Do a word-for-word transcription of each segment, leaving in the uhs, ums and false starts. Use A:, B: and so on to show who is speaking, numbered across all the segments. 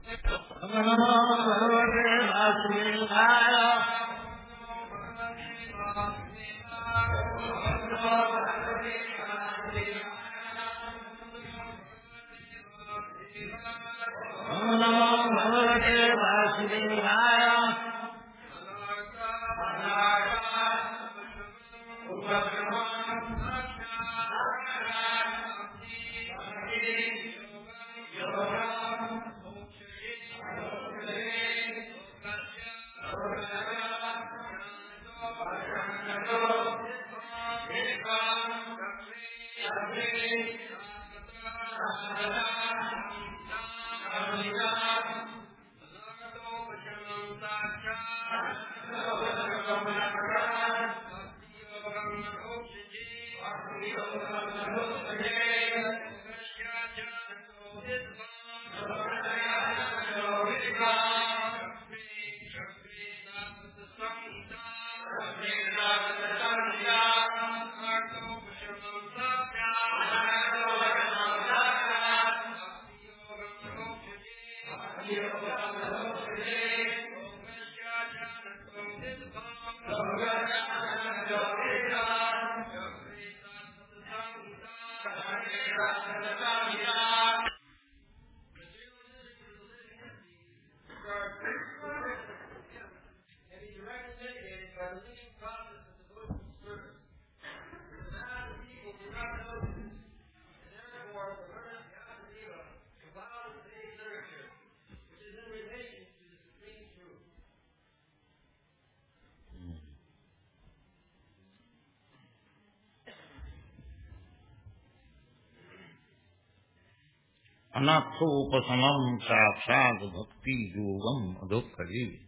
A: Anathopasamam sakshat bhakti yogam adukkhari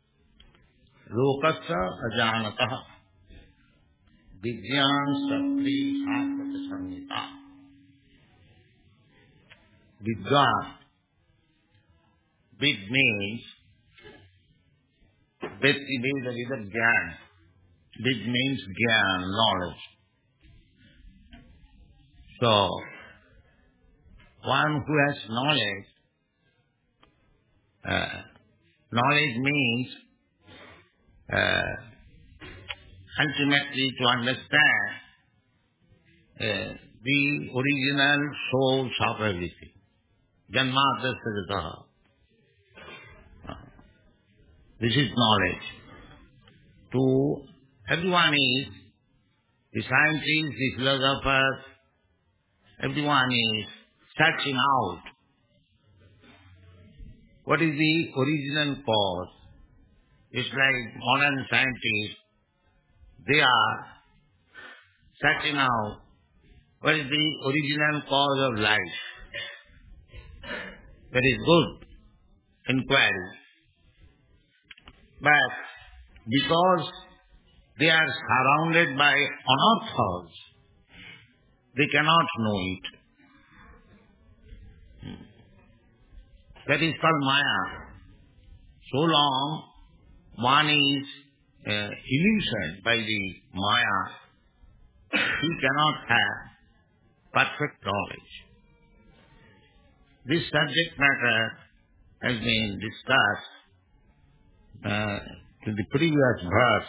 A: lokasya ajanatah vidyan sakti sakata samhita. Vidya, vid means Vedi means the Gyan. Vid means Gyan, knowledge. So, one who has knowledge, uh, knowledge means uh, ultimately to understand uh, the original source of everything. Janmadasya. This is knowledge. To everyone is, the scientists, the philosophers, everyone is searching out what is the original cause. It's like modern scientists, they are searching out what is the original cause of life. That is good inquiry. But because they are surrounded by unearthers, they cannot know it. That is called Maya. So long one is uh, illusioned by the Maya, he cannot have perfect knowledge. This subject matter has been discussed uh, in the previous verse.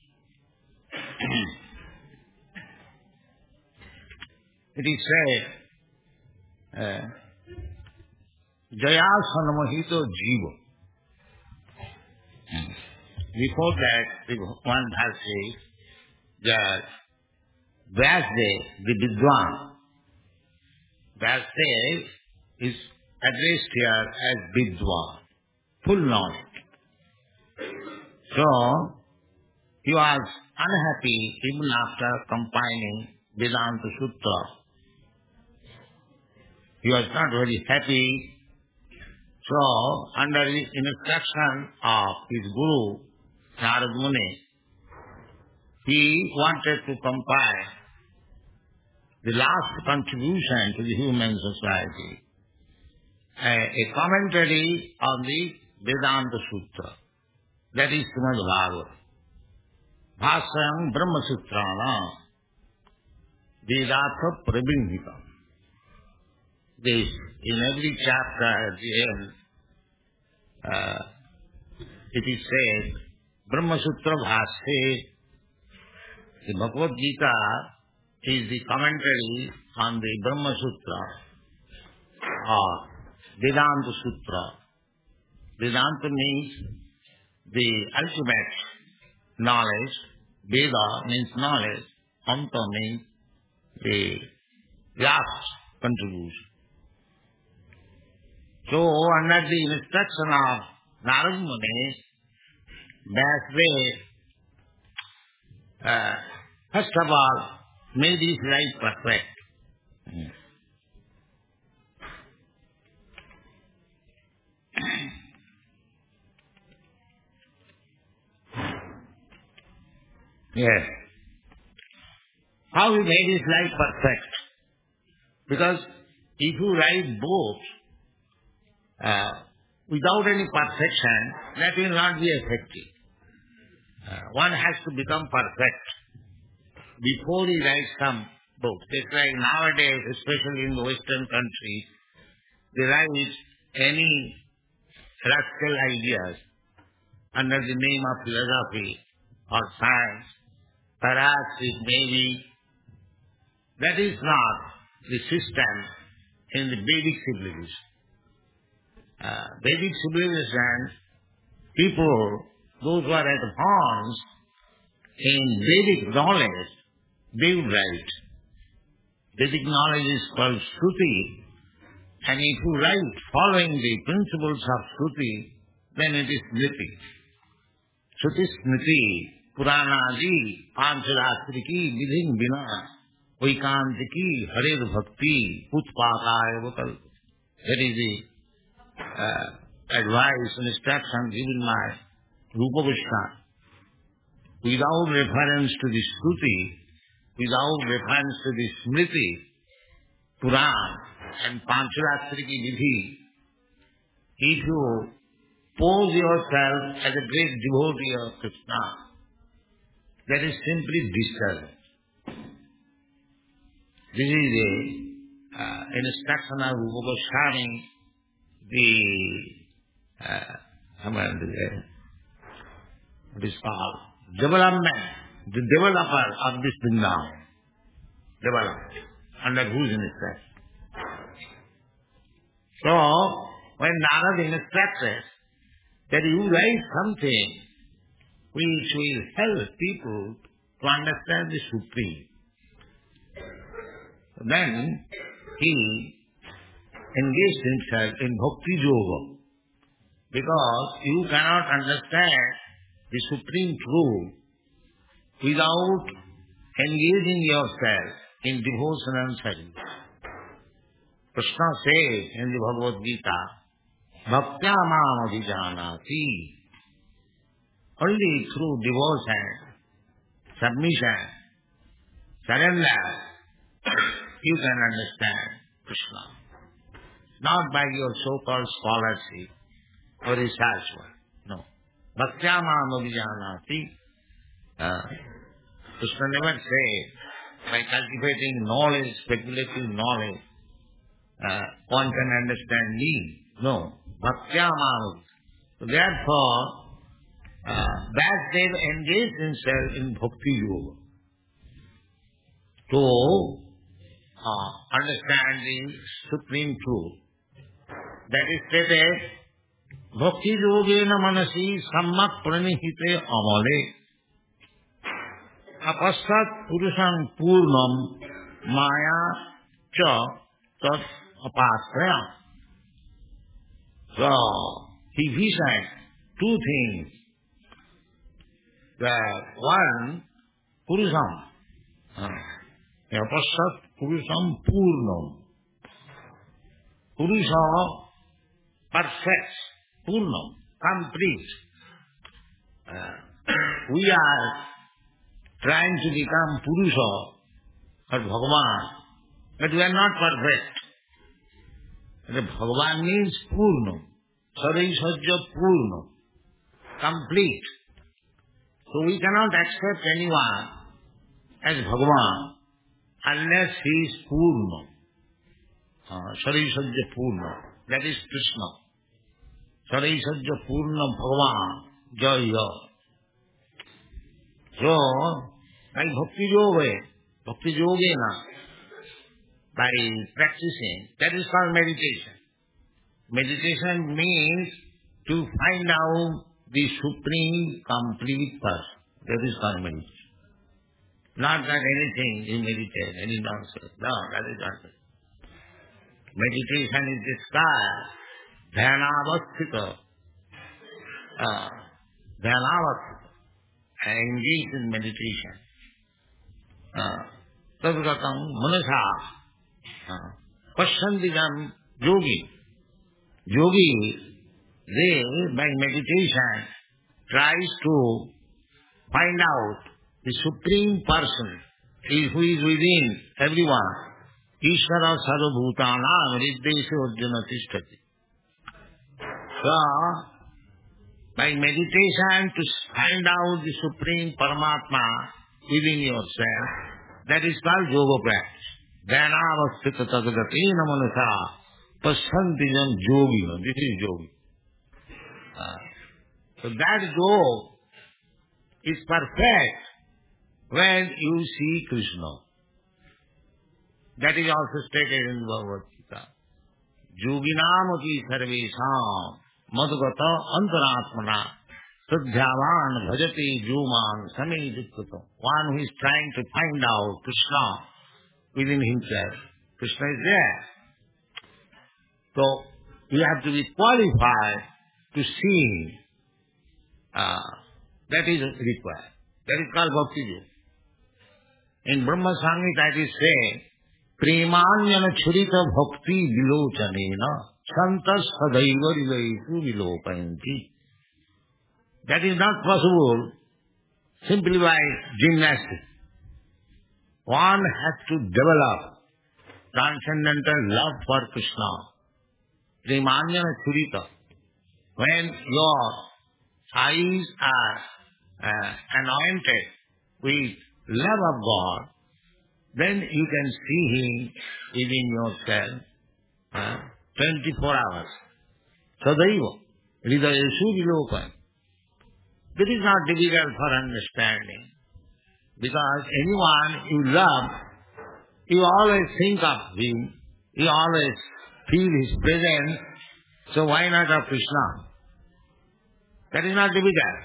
A: It is said, uh, Jaya Sanamahito Jiva. Before that, the one verse says that Vyasdev, the Vidwan, Vyasdev is addressed here as Vidwan, full knowledge. So, he was unhappy even after compiling Vedanta Sutra. He was not very happy. So, under the instruction of his guru, Narad Muni, he wanted to compile the last contribution to the human society, a, a commentary on the Vedanta Sutra. That is Srimad Bhagavatam. Bhāṣaṁ Brahma Sutrāṇā Vedatha Prabindhikam. This, in every chapter at the end, uh, it is said, Brahma Sutra Bhashe, the Bhagavad Gita is the commentary on the Brahma Sutra or Vedanta Sutra. Vedanta means the ultimate knowledge. Veda means knowledge. Anta means the last contribution. So, under the instruction of Narada Muni, Vyasdev, uh, first of all, made his life perfect. Hmm. Yes. How he made his life perfect? Because if you write books uh, without any perfection, that will not be effective. Uh, one has to become perfect before he writes some book. It's like nowadays, especially in the Western countries, they write any rascal ideas under the name of philosophy or science. Perhaps it may be. That is not the system in the Vedic civilization. Uh, Vedic civilization, people, those who are advanced in Vedic knowledge, they would write. Vedic knowledge is called Shruti, and if you write following the principles of Shruti, then it is Smriti. Shruti Smriti, Puranaji, Pancharastriki, Vidhin Vina, Vaikantiki, Hared Bhakti, Utpakaya Vakal. That is the uh, advice and instruction given by Rupa Goswami. Without reference to the Shruti, without reference to the Smriti, Puran and Pancharastriki Vidhi, if you pose yourself as a great devotee of Krishna, that is simply disturbing. This is a uh, instruction of Rupa Goswami, the uh, what is called development, the developer of this Vrindavan, developed under whose instruction. So, when Narada instructed that you write something which will help people to understand the Supreme, then he engaged himself in Bhakti Yoga, because you cannot understand the Supreme Truth without engaging yourself in devotion and service. Krishna says in the Bhagavad Gita, Bhaktya mam abhijanati. Only through devotion, submission, surrender, you can understand Krishna. Not by your so-called scholarship or research work. No. Bhaktya mam abhijanati. Uh, Krishna never said, by cultivating knowledge, speculative knowledge, uh, one can understand me. No. Bhaktya mam. So therefore, uh, Vyasdev engaged himself in Bhakti Yoga to uh, understand the Supreme Truth. That is stated, Bhakti Yogena Manasi Sammak Pranihite Amale Apasat Purusam Purnam Maya Cha Tat Apasraya. So, he visioned two things. The one, Purusam. Apasat Purusam Purnam. Purusa, perfect, Purnam, complete. Uh, we are trying to become Purusa or Bhagavan, but we are not perfect. The Bhagavan means Purnam, Sarvasajya Purnam, complete. So we cannot accept anyone as Bhagavan unless he is Purnam, uh, Sarvasajya Purnam, that is Krishna. Saraisajya Purna Bhagavan Jaya. So, like Bhakti Yoga, Bhakti Yogena, by practicing, that is called meditation. Meditation means to find out the supreme complete person. That is called meditation. Not that anything you meditate, any nonsense. No, that is not it. Meditation is described, dhyanavasthita, uh, dhyanavasthita, and engaged in meditation. Tadgatam manasa, pasyantikam yogi. Yogi, they, by meditation, tries to find out the supreme person who is within everyone. Ishvara sarvabhutanam riddesha arjuna tishtati. So, by meditation to find out the supreme Paramatma within yourself, that is called yoga practice. Dhanavasthita tadgatina manasa pasantijam yogina. This is yogi. Uh, so that yoga is perfect when you see Krishna. That is also stated in Bhagavad Gita. Yoginamapi sarvesham madhugata antaratmana sadhyavan bhajati juman samedikkutam. One who is trying to find out Krishna within himself. Krishna is there. So, you have to be qualified to see him. Uh, that is required. That is called Bhakti Yoga. In Brahma Samhita it is said, Premanyana churita bhakti vilochanena santas sadaiva ridaisu vilopayanti. That is not possible simply by gymnastics. One has to develop transcendental love for Krishna. Premanyana churita. When your eyes are uh, anointed with love of God, then you can see Him within yourself uh, twenty-four hours. Sadaiva, hridayeshu vilopan. This is not difficult for understanding. Because anyone you love, you always think of Him, you always feel His presence, so why not of Krishna? That is not difficult.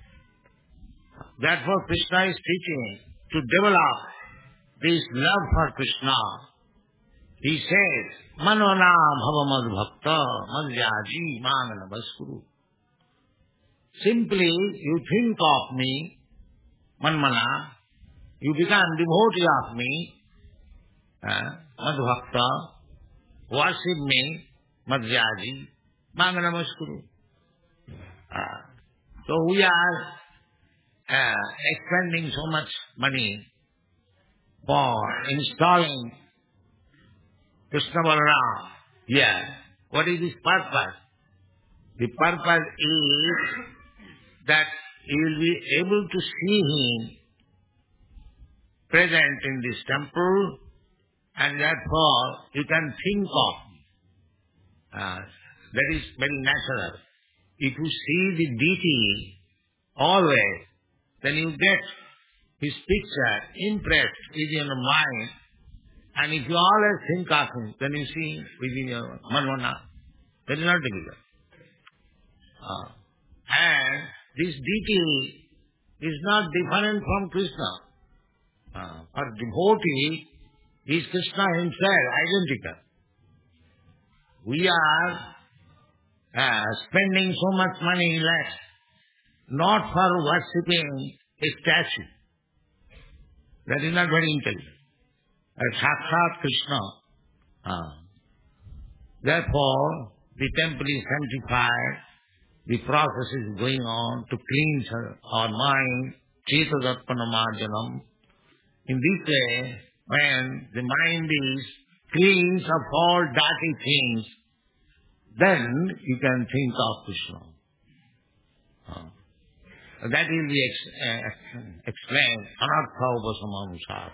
A: Therefore Krishna is teaching to develop this love for Krishna. He says, Manona bhava mad bhakta madhyaji mangana vaskuru. Simply you think of me, manmana, you become devotee of me, uh, mad bhakta, worship me, madhyaji mangana vaskuru. Uh, so we are uh, expending so much money for installing Krishna Balaram. Yeah. What is his purpose? The purpose is that you will be able to see him present in this temple, and therefore you can think of him. Uh, that is very natural. If you see the deity always, then you get his picture impressed within your mind, and if you always think of him, then you see within your manvana. That is not difficult. Uh, and this deity is not different from Krishna. Uh, for devotee, is Krishna himself, identical. We are uh, spending so much money less, not for worshipping a statue. That is not very intelligent. As Sakshat Krishna. Uh, therefore, the temple is sanctified. The process is going on to cleanse our mind, Chetadattanamarjanam. In this way, when the mind is cleansed of all dirty things, then you can think of Krishna. Uh, that will be ex- uh, explained, anartha upasamanushar.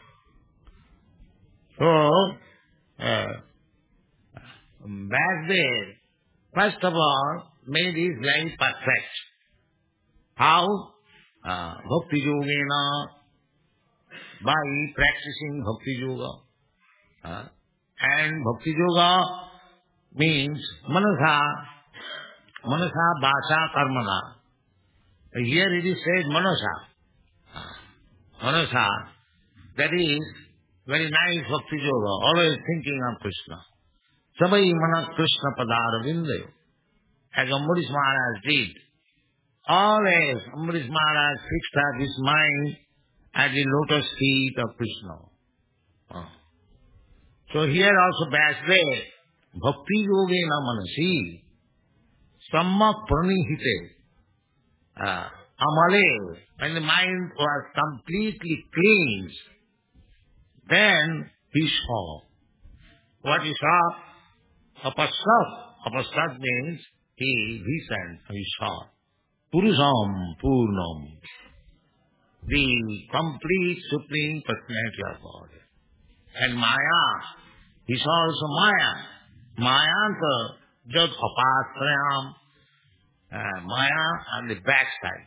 A: So, uh, back there, first of all, made his life perfect. How? Uh, Bhakti Yogena, by practicing Bhakti Yoga. Uh, and Bhakti Yoga means Manasa, Manasa, Basa, Karmana. Here it is said Manasa. Uh, Manasa, that is very nice Bhakti Yoga, always thinking of Krishna. Sabai Mana Krishna Padara Vindayo, as Ambarish Maharaj did. Always Ambarish Maharaj fixed up his mind at the lotus feet of Krishna. Uh. So here also Vyasdev, Bhakti Yogena Manasi, Samma Pranihite, uh, Amale, when the mind was completely cleansed, then he saw. What he saw? Apasat. Apasat means he listened, he saw. Purusam Purnam, the complete Supreme Personality of God. And Maya, he saw also Maya. Mayanta Jad Apasrayam, uh, Maya on the backside.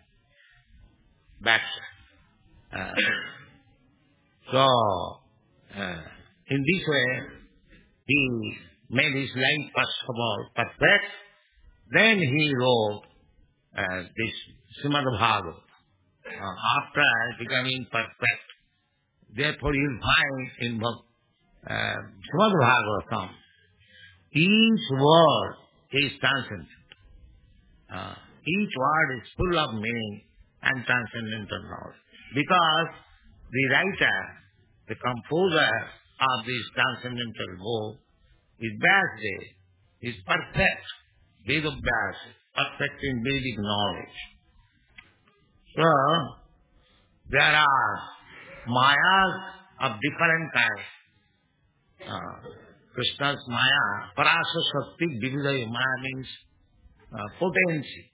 A: Backside. Uh, so, uh, in this way, he made his life first of all perfect. Then he wrote uh, this Srimad Bhagavatam. Uh, after becoming perfect, therefore you find in uh, Srimad Bhagavatam, each word is transcendent. Uh, each word is full of meaning and transcendental knowledge. Because the writer, the composer of this transcendental book is Vyasdev, is perfect, Vedabhyas, perfect in Vedic knowledge. So, there are mayas of different kinds. Uh, Krishna's maya, Parasa Shakti Dividaya, maya means uh, potency.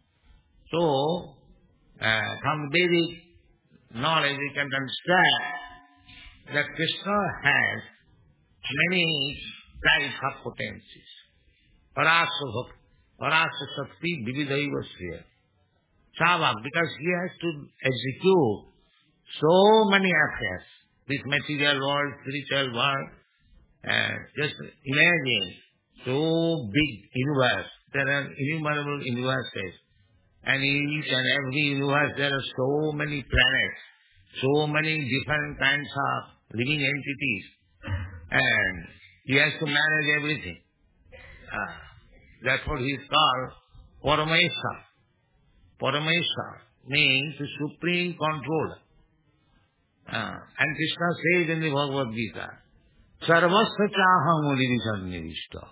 A: So, uh, from Vedic knowledge we can understand that Krishna has many types of potencies. Parasa Parasa Shakti Dividaya Sriya. Savak, because he has to execute so many affairs. This material world, spiritual world, uh, just imagine, so big universe. There are innumerable universes. And in each and every universe there are so many planets, so many different kinds of living entities. And he has to manage everything. Uh, therefore he is called Parameshwar. Parameshwar means supreme controller. Uh, and Krishna says in the Bhagavad Gita, Sarvasya chaham udivisannivishta.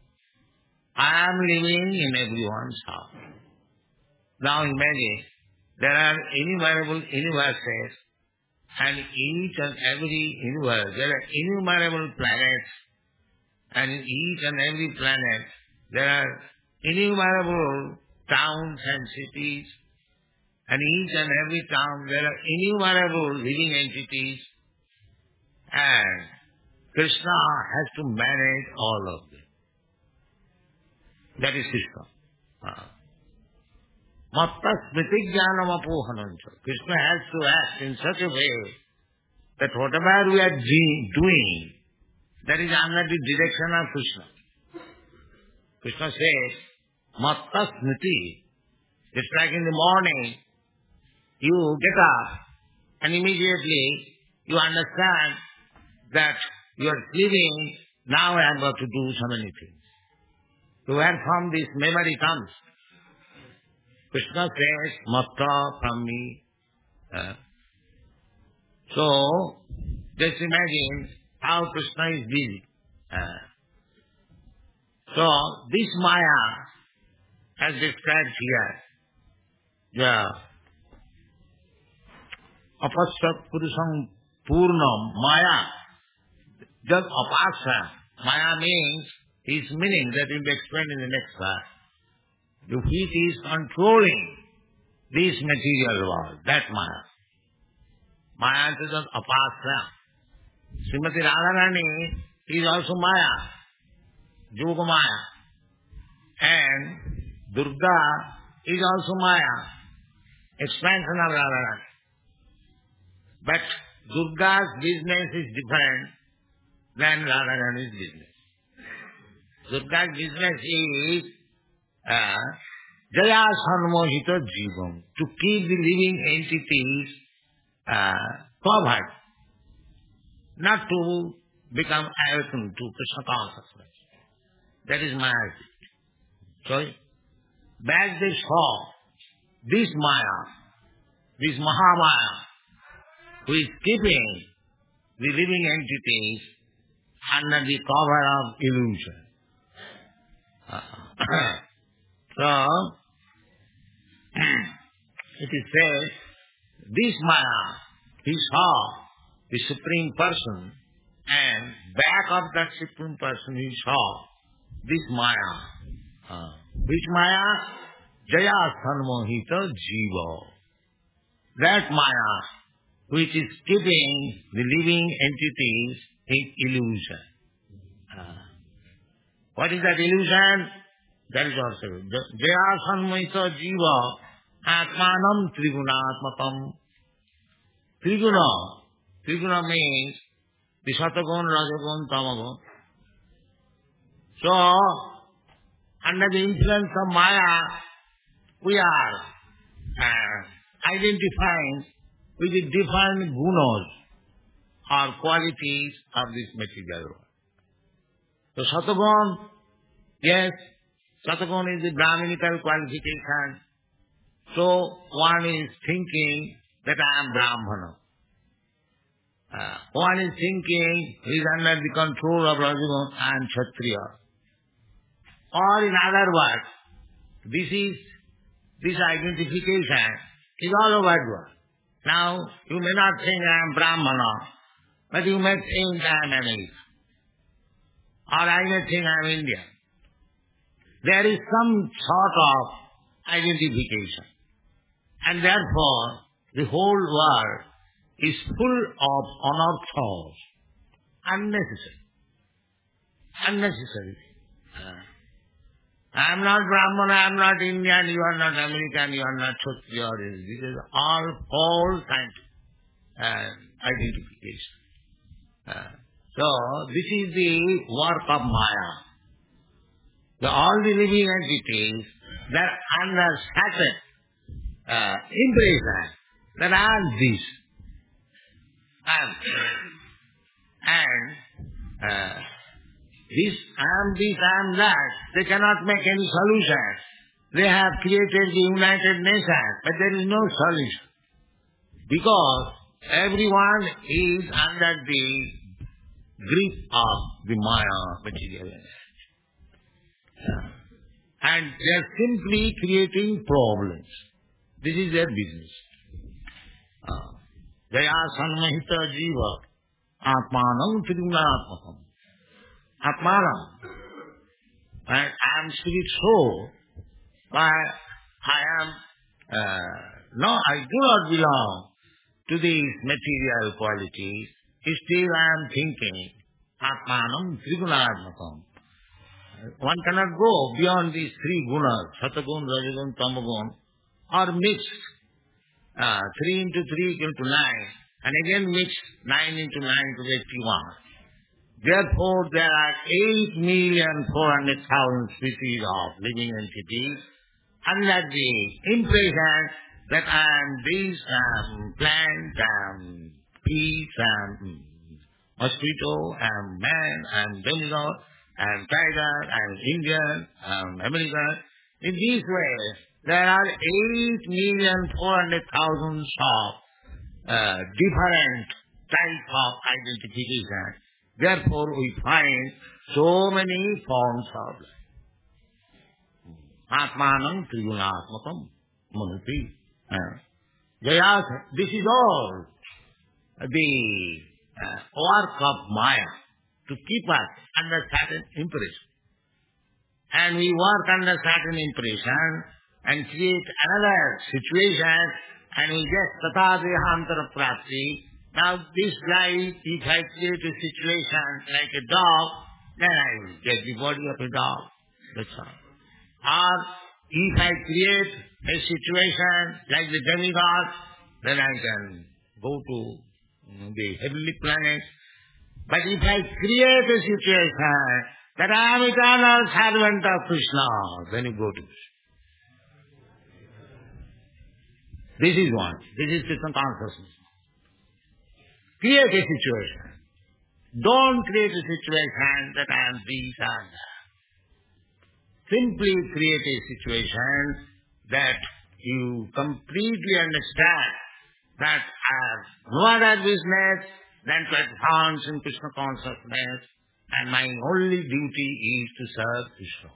A: I am living in everyone's heart. Now imagine, there are innumerable universes, and each and every universe, there are innumerable planets, and in each and every planet, there are innumerable towns and cities, and each and every town there are innumerable living entities, and Krishna has to manage all of them. That is Krishna. Matta smriti jnanam apohanancha. Krishna has to act in such a way that whatever we are doing, that is under the direction of Krishna. Krishna says, Matta smriti. Just like in the morning, you get up and immediately you understand that you are sleeping, now I am going to do so many things. So where from this memory comes? Krishna says, Matta from me. Uh, so, just imagine how Krishna is busy. Uh, so, this Maya, as described here, the Apasat Purusam Purnam, Maya, Jad Apasa. Maya means, his meaning that will be explained in the next class. The heat is controlling this material world, that Maya. Maya is an Apasa. Srimati Radharani is also Maya, Yoga Maya. And Durga is also Maya, expansion of Radharani. But Durga's business is different than Radharani's business. Durga's business is uh, Jaya Sanmohita Jivam, to keep the living entities uh, covered, not to become awakened to Krishna consciousness. That is Maya. So, back they saw this Maya, this Mahamaya, who is keeping the living entities under the cover of illusion. Uh, so, it is said, this Maya, he saw the Supreme Person, and back of that Supreme Person he saw this Maya. Uh, which Maya? Jaya Sanmohita Jiva. That Maya, which is keeping the living entities in illusion. Uh, what is that illusion? That is also Jaya Sanmohita Jiva Atmanam Trigunatmakam. Triguna. Triguna means the Satagun, Rajagun, Tamagun. So, under the influence of Maya, we are uh, identifying with the different gunas or qualities of this material world. So, Satagun, yes, Satagun is the Brahminical qualification. So, one is thinking that I am Brahmana. Uh, one is thinking he is under the control of Rajagun, I am Kshatriya. Or in other words, this is, this identification is all over the world. Now, you may not think I am Brahmana, but you may think I am American. Or I may think I am Indian. There is some sort of identification. And therefore, the whole world is full of anarthas, unnecessary. Unnecessary. Uh, I am not Brahmana, I am not Indian, you are not American, you are not Kshatriya. This is all false uh, identification. Uh, so, this is the work of Maya. The, all the living entities that are under certain uh, impression that I am this. And, and uh, this, I am this, I am that. They cannot make any solution. They have created the United Nations, but there is no solution. Because everyone is under the grip of the Maya material. Yeah. And they are simply creating problems. This is their business. Uh, Jaya Sanmohita Jiva Atmanam Trigunatmakam. Atmanam. And I am spirit soul, but I am, uh, no, I do not belong to these material qualities. Still I am thinking, Atmanam Trigunatmakam. One cannot go beyond these three gunas, Satagun, Rajagun, Tamagun, or mix uh, three into three equal to nine, and again mix nine into nine to eighty-one. Therefore, there are eight million four hundred thousand species of living entities under the impression that I am this um, plant, um, peas, um, mosquito, and man, and demigod, and tiger, and Indian, and American. In this way, there are eight million four hundred thousand of uh, different types of identification. Therefore, we find so many forms of life. Atmanam Trigunatmakam Manati. Jaya, this is all the uh, work of Maya to keep us under certain impression. And we work under certain impression and create another situation, and we get tata dehantara prapti. Now this life, if I create a situation like a dog, then I will get the body of a dog. That's all. Or if I create a situation like the demigod, then I can go to the heavenly planet. But if I create a situation that I am eternal servant of Krishna, then you go to Krishna. This is one. This is Krishna consciousness. Create a situation. Don't create a situation that I am this and that. Simply create a situation that you completely understand that I have no other business than to advance in Krishna consciousness, and my only duty is to serve Krishna.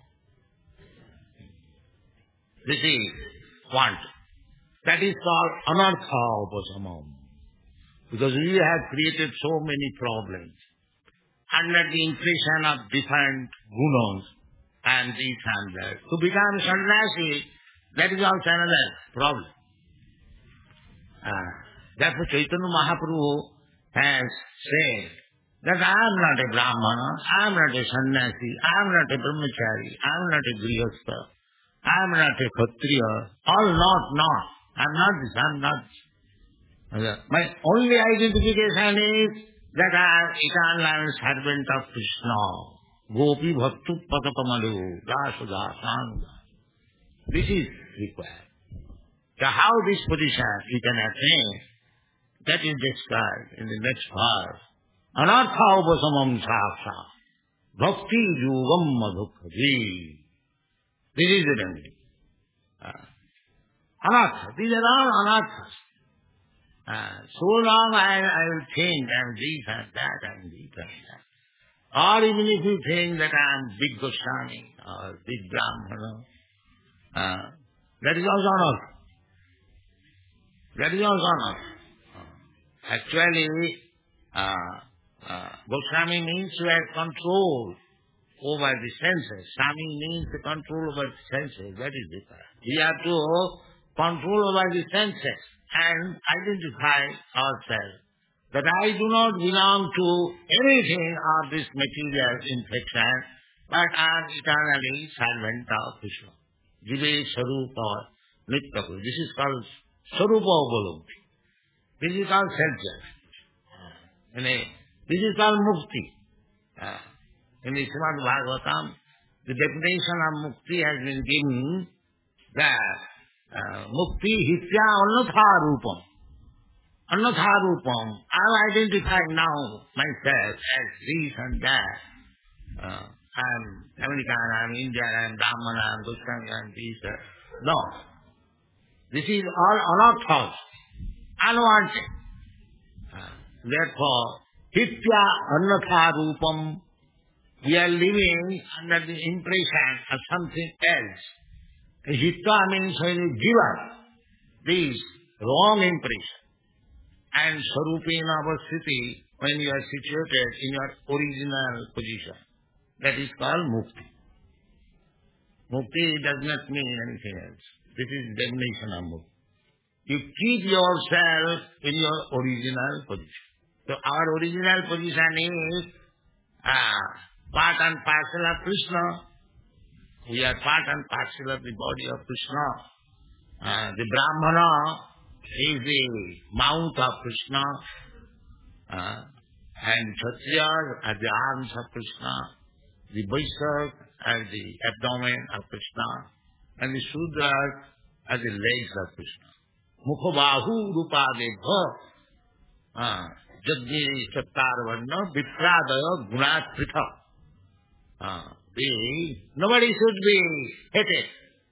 A: This is one. That is called anartha upasamam. Because we have created so many problems under the impression of different gunas and this and that. To become sannyasi, that is also another problem. Uh, therefore Chaitanya Mahaprabhu has said that I am not a Brahmana, I am not a sannyasi, I am not a brahmachari, I am not a grihastha, I am not a kshatriya, all not, not. I am not this, I am not this. My only identification is that I am eternal servant of Krishna. Gopi bhaktu patakamalu, dasudha, sanga. This is required. So how this position you can attain, that is described in the next verse. Anartha upasamam saksa, bhakti yugam madhukhaji. This is the remedy. Uh, anartha, these are all anarthas. Uh, so long I, I will think I am this and that and this and that. Or even if you think that I am big Goswami or big Brahmana, uh, that is also anartha. That is also anartha. Uh, actually, uh, uh, Goswami means to have control over the senses. Swami means to control over the senses. That is different. We have to control over the senses and identify ourselves that I do not belong to anything of this material infection, but I am eternally servant of Krishna. Jive Sarupa Nitya. This is called Sarupa Upalabdhi. This is called self-judgment. This is called Mukti. Uh, in the Srimad Bhagavatam, the definition of Mukti has been given that uh, Mukti hitya annatha rupam. Annatha rupam. I have identified now myself as this and that. Uh, I am American, I am Indian, I am Brahman, I am Goswami, I am this. Uh, no. This is all anarthas, unwanted. Uh, therefore, hitya annatha rupam. We are living under the impression of something else. Hitta means when you give up this wrong impression. And sarupena avasthiti, when you are situated in your original position. That is called mukti. Mukti does not mean anything else. This is the definition of mukti. You keep yourself in your original position. So our original position is ah, part and parcel of Krishna. We are part and parcel of the body of Krishna. Uh, the Brahmana is the mouth of Krishna. Uh, and Kshatriyas are the arms of Krishna. The Vaishyas are the abdomen of Krishna. And the Shudras are the legs of Krishna. Mukhabahu rupadebha. Uh, Jagni Sattarvanna Vitradaya Gunat Pritha. Uh, the, nobody should be hated.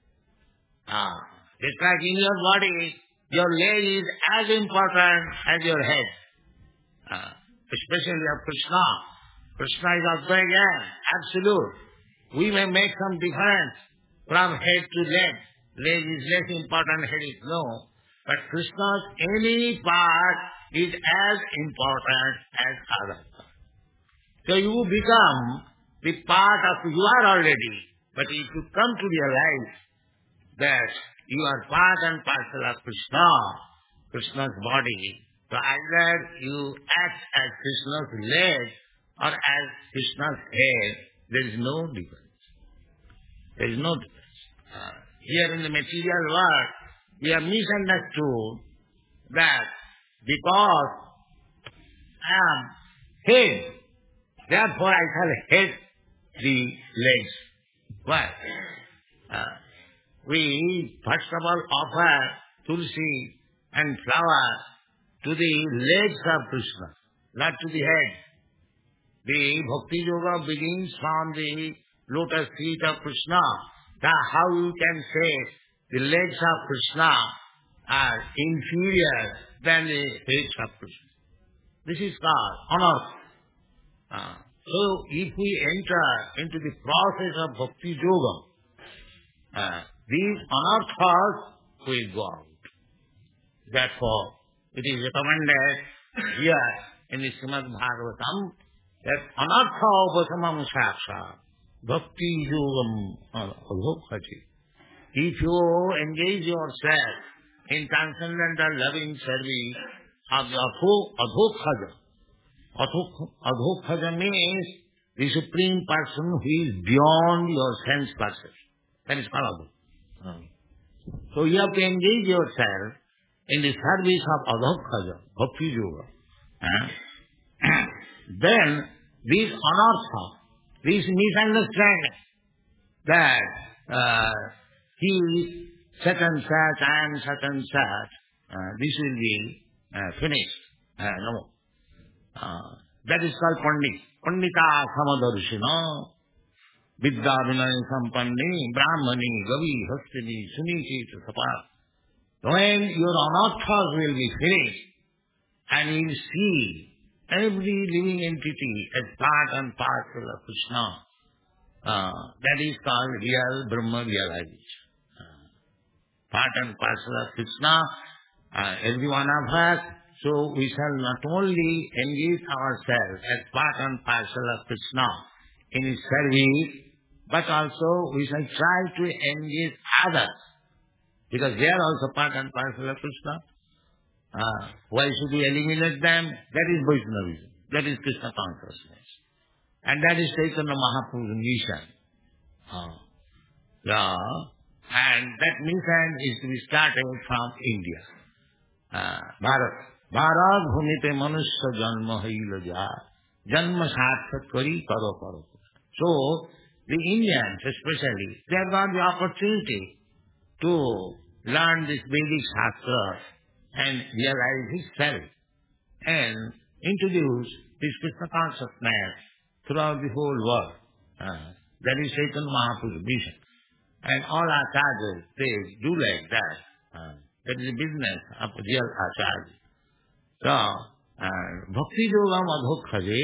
A: Uh, just like in your body, your leg is as important as your head. Uh, especially of Krishna. Krishna is Advaita, absolute. We may make some difference from head to leg. Leg is less important, head is no. But Krishna's any part is as important as other part. So you become the part of, you are already, but if you come to realize that you are part and parcel of Krishna, Krishna's body, so either you act as Krishna's leg or as Krishna's head, there is no difference. There is no difference. Uh, here in the material world, we have misunderstood that because I am head, therefore I shall head the legs. Why? Uh, we first of all offer tulsi and flower to the legs of Krishna, not to the head. The Bhakti Yoga begins from the lotus feet of Krishna. That how you can say the legs of Krishna are inferior than the heads of Krishna. This is called anartha. Uh, so if we enter into the process of Bhakti Yoga, uh, these anarthas will go out. Therefore, it is recommended here in the Srimad Bhagavatam that anartha upasamam saksha bhakti yogam adhokhati. If you engage yourself in transcendental loving service of the adhokhaja, adhokhaja means the Supreme Person who is beyond your sense perception. That is called adhokhaja. So you have to engage yourself in the service of adhokhaja, bhakti yoga. Uh, then these anartha, these misunderstanding that uh, he is such and such, I am such and such, uh, this will be uh, finished. Uh, no. Uh, that is called pandit. Pandita samadarshina, vidya vinay sampanni, brahmani, gavi, hastini, sunichita, sapat. When your anarthas will be finished, and you see every living entity as part and parcel of Krishna, uh, that is called real Brahma realization. Uh, part and parcel of Krishna, uh, every one of us, so we shall not only engage ourselves as part and parcel of Krishna in his service, but also we shall try to engage others, because they are also part and parcel of Krishna. Uh, why should we eliminate them? That is Vaishnavism. That is Krishna consciousness. And that is Chaitanya Mahaprabhu's mission. Uh, yeah. And that mission is to be started from India. Uh, Bharat. Bharat bhumite manusya janma haila ja. Janma sarthak kari karo karo. So, the Indians especially, they have got the opportunity to learn this Vedic Shastra and realize himself and introduce this Krishna consciousness throughout the whole world. Uh, that is Chaitanya Mahaprabhu's mission. And all acharyas, they do like that. Uh, that is the business of real acharya. So, uh, Bhakti Yogam Adhokhaje.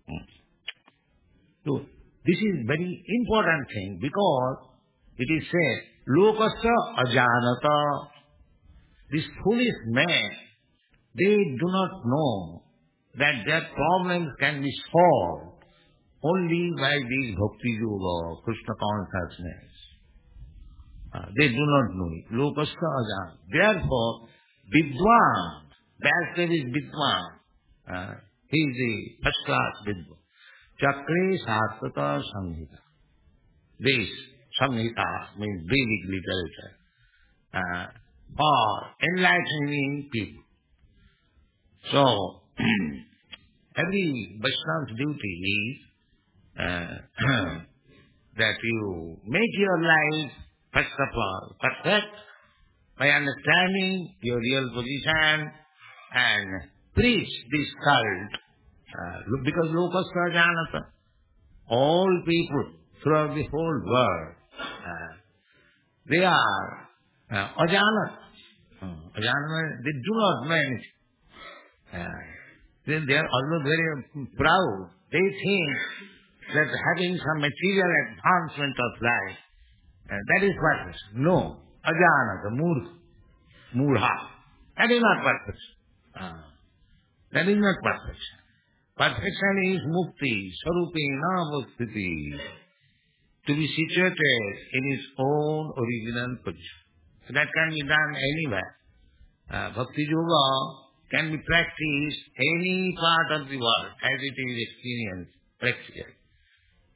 A: So, this is very important thing because it is said, Lokasya ajanata. These foolish men, they do not know that their problems can be solved only by this Bhakti Yoga, Krishna consciousness. Uh, they do not know it. Lokasya ajanata. Therefore, Vidwan, that name is Vidwan. Uh, he is the first class Vidwan. Chakre Sastata Samhita. This Samhita means Vedic literature. Uh, for enlightening people. So, every Vaishnava's duty is uh, that you make your life, first of all, perfect by understanding your real position and preach this cult. Uh, because Lokasya Janata, all people throughout the whole world, uh, they are uh, ajanat. Uh, ajanat, they do not know anything. Uh, they, they are also very proud. They think that having some material advancement of life, uh, that is purpose. No. Ajanata, murha. Murha. That is not purpose. Uh, that is not purpose. Perfection is mukti, sarupi navastiti, to be situated in its own original position. So that can be done anywhere. Uh, Bhakti Yoga can be practiced any part of the world as it is experienced practically.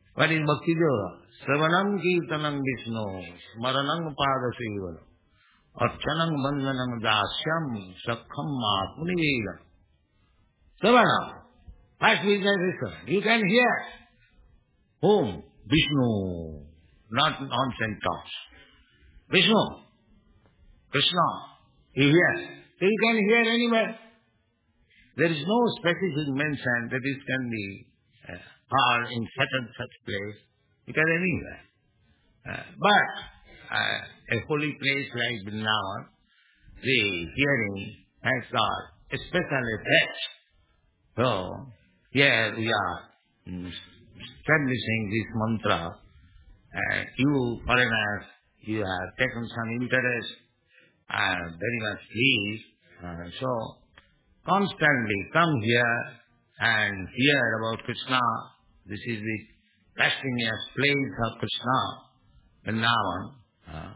A: What is Bhakti Yoga? Sravanam Kirtanam Vishnu, Smaranam Padasevana, Archanam Bandhanam Dasyam, Sakkhamma Punivela. Sravanam. First business is Sravanam. You can hear. Whom? Vishnu. Not nonsense talks. Vishnu. Krishna. You hear. So you can hear anywhere. There is no specific mention that it can be uh, or in such and such place. You can anywhere. Uh, but uh, a holy place like Vrindavan, the hearing has got a special effect. So here we are mm, establishing this mantra. Uh, you foreigners, you have taken some interest and very much pleased. Uh, so constantly come here and hear about Krishna. This is the prestigious place of Krishna, Vrindavan. Uh,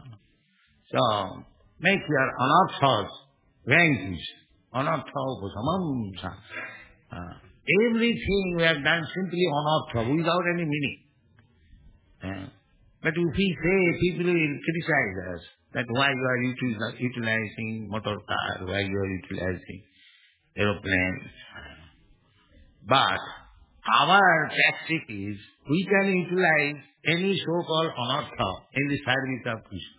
A: so make your anarthas vanquish. Anartha upasamam. Uh, everything we have done simply anartha, without any meaning. Uh, but if we say, people will criticize us that why you are util- utilizing motor car, why you are utilizing aeroplane. But our tactic is, we can utilize any so-called anartha in the service of Krishna.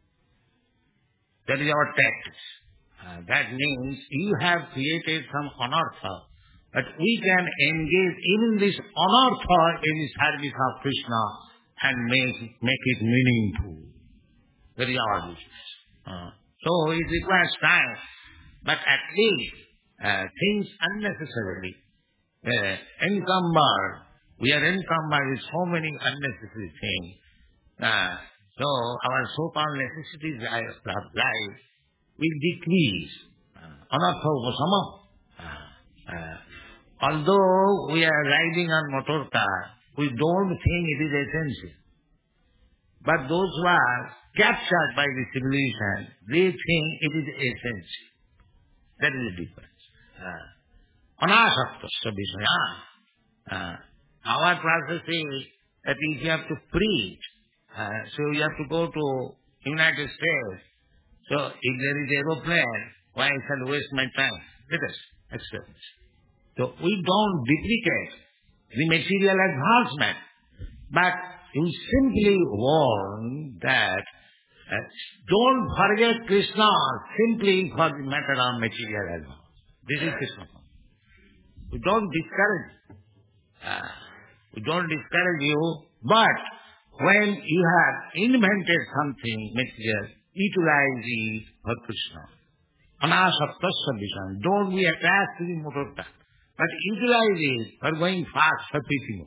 A: That is our tactics. Uh, that means you have created some anartha, but we can engage even this anartha in the service of Krishna and make, make it meaningful. That is our business. Uh, so it requires time, but at least uh, things unnecessarily uh, encumbered. We are encumbered with so many unnecessary things. Uh, so our so-called necessities of life will decrease. Anartha upasama. Although we are riding on motor car, we don't think it is essential. But those who are captured by the civilization, they think it is essential. That is the difference. Anasaktasya vishaya. Uh, our process is that if you have to preach, uh, so you have to go to United States. So if there is aeroplane, why I shall waste my time? Let us accept. So we don't duplicate the material advancement, but we simply warn that uh, don't forget Krishna simply for the matter of material advancement. This is Krishna. We don't discourage you. Uh, we don't discourage you, but when you have invented something material, utilize it for Krishna. Anasaktasya vishaya. Don't be attached to the motor car, but utilize it for going fast, for preaching.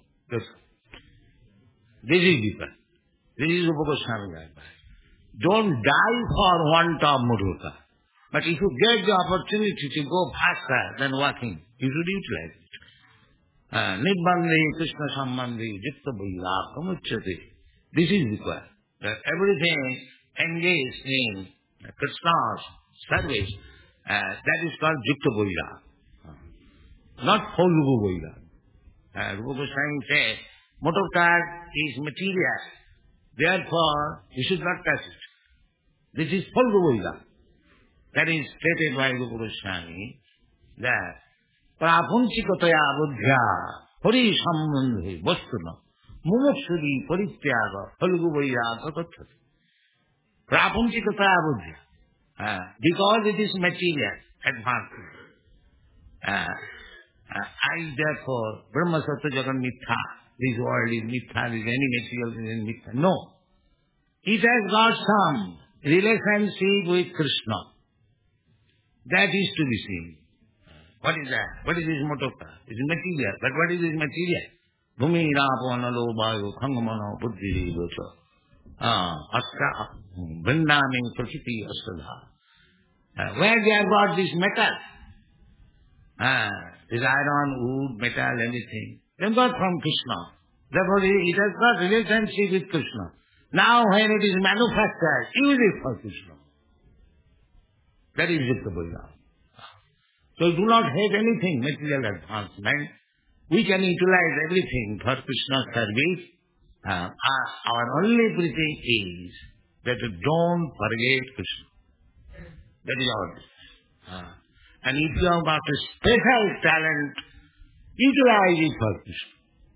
A: This is different. This is Rupa Goswami advice. Don't die for want of motor car. But if you get the opportunity to go faster than walking, you should utilize it. Nibbandhi Krishna Sambandhi Jitya Bhairākam Uchyate. This is required. That everything engaged in Krishna's service, uh, that is called Jitya Bhairākam. Not Phalugu Bhairākam. Uh, Rupa Goswami says, motor car is material. Therefore, you should not touch it. This is Phalugu Bhairākam. That is stated by Rupa Goswami that prapunchikataya buddhya hari sambandhe vastuna mumukshuri parityaga phalgu vairāga tathati. Prapunchikataya buddhya. Uh, because it is material advancement. Uh, uh, I therefore, Brahma Sattva Jagan Mithya. This world is Mithya, this any material is Mithya. No. It has got some relationship with Krishna. That is to be seen. What is that? What is this motor car? It is material. But what is this material? Bhumi rapo analo bayo khangamano buddhi docha. Ah, asta vrindami prakriti astadha. Where they have got this metal? Ah, this iron, wood, metal, anything. They have got from Krishna. Therefore it has got relationship with Krishna. Now when it is manufactured, use it for Krishna. That is Jitya Bhairākam. So do not hate anything, material advancement, we can utilize everything for Krishna's service. Uh, our, our only preaching is that don't forget Krishna. That is our business. Uh, and if you have got a special talent, utilize it for Krishna.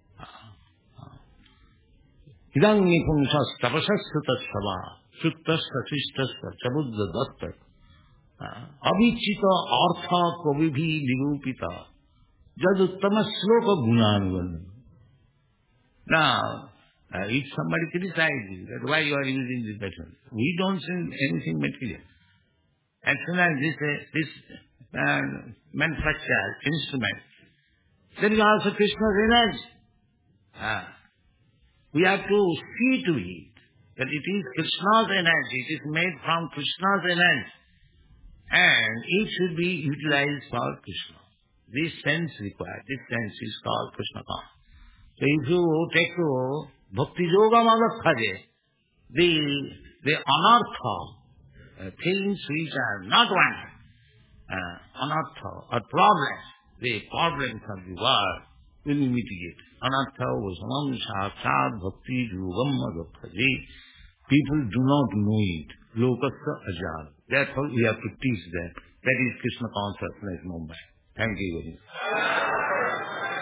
A: Idang nipumsas tapasasya suttasya sishtasya chabuddha datta avichita artha kavibhi nirupita jaduttama sloka gunanuvan. Now, uh, if somebody criticizes you, that why you are using this method, we don't send anything material. As soon as this, uh, this uh, manufactured instrument, there is also Krishna's energy. Ah. We have to see to it that it is Krishna's energy, it is made from Krishna's energy, and it should be utilized for Krishna. This sense required, this sense is called Krishna consciousness. So if you take to Bhakti Yoga Madhya, the, the anartha, uh, things which are not wanted, uh, anartha or problems, the problems of the world will be mitigated. Anartha was among sakshat bhakti yogam madhya. People do not know it. Lokasya ajal. Therefore we have to teach them. That is Krishna consciousness movement. Thank you very much.